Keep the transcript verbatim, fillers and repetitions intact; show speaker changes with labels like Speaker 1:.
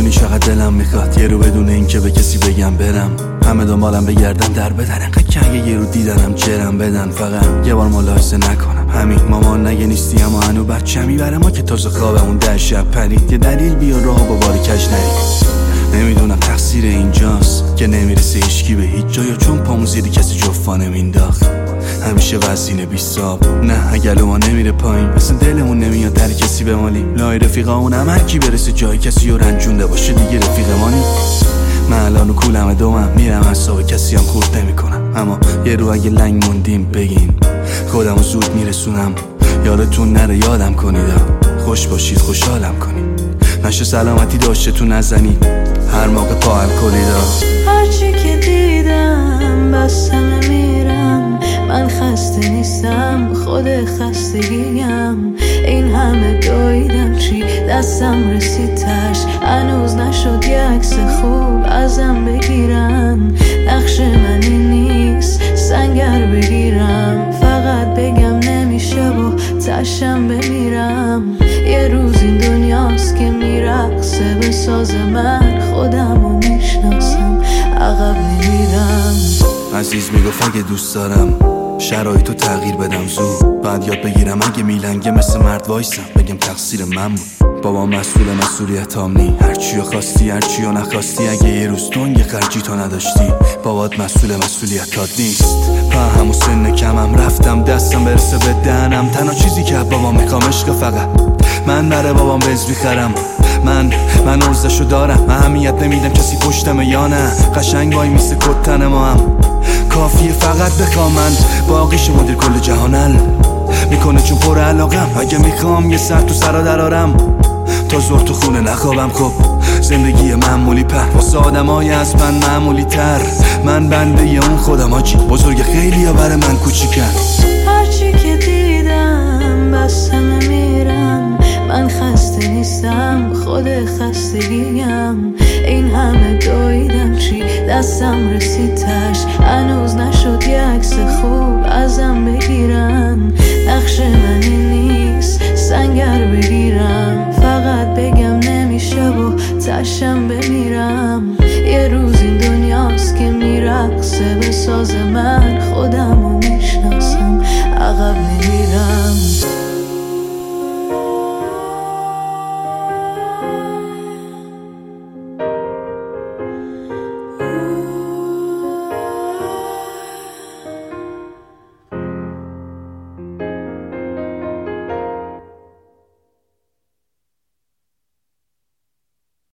Speaker 1: میدونی چقدر دلم میخواد یه رو بدون این که به کسی بگم برم، همه دنبالم بگردن در بدن، انقدر که اگه یه رو دیدنم جرم بدن، فقط یه بار ملاحظه نکنم همین مامان نگه نیستی اما هنو بچه میبره ما که تازه خوابمون در شب پرید، یه دلیل بیا راه با باری کج نرید. نمیدونم تقصیر اینجاست که نمیرسه هیچکی به هیچ جا، یا چون پامون زیری کسی جفا نمینداخت همیشه وزینه بیساب. نه اگه ما نمیره پایین مثل دلمون نمیاد در کسی بمالیم، لای رفیقامون هم هر کی برسه جای کسی رو رنجونده باشه دیگه رفیق مانی. من الان و کولم دومم میرم حساب کسی هم خورد نمی کنم، اما یه رو اگه لنگ موندیم بگین خودم رو زود میرسونم، یادتون نره یادم کنید، خوش باشید خوشحالم کنید، نشه سلامتی داشته تو نزنید هر موقع پا الکلیدا.
Speaker 2: هرچی که دیدم بس همه میرم، من خسته نیستم خود خستگیم، این همه دویدم چی دستم رسید تش، هنوز نشد یه عکس خوب ازم بگیرن، نقش من این نیست سنگر بگیرم، فقط بگم نمیشه و تشم بمیرم، یه روز این دنیاست که میرقصه به ساز من، خودم رو میشناسم عقب نمیرم.
Speaker 1: عزیز میگفت اگه دوست دارم شرایطو تغییر بدم زود، بعد یاد بگیرم اگه میلنگه مثل مرد وایسم بگم تقصیر من بود. بابا مسئول مسئولیت هم نی، هرچیو خواستی هرچیو نخواستی، اگه یه روز دنگ خرجی تو نداشتی بابات مسئول مسئولیتات نیست. په همون سن کمم رفتم دستم برسه به دهنم، تنها چیزی که بابا میخوام عشق، فقط من برای بابام بز میخرم، من من عرضشو دارم، اهمیت نمیدم کسی پشتمه یا نه، قشنگ وای میسه کتن ما هم کافیه فقط بخوام، من باقیش مدیر کل جهانل میکنه چون پر علاقم، اگه میخوام یه سر تو سرا درارم تا زور تو خونه نخوابم. خب زندگی معمولی په واسه آدمای از من معمولی تر، من بنده ی اون خودم آجی بزرگ خیلی یا برای من کوچیکن.
Speaker 2: هرچی که دیدم بس همه میرم، من خسته نیستم خود خستگیم، این همه دویدم چی دستم رسید تش، هنوز نشد یه عکس خوب ازم بگیرن، نقش من این نیست سنگر بگیرم، فقط بگم نمیشه و تشم بمیرم، یه روز این دنیاست که میرقصه به ساز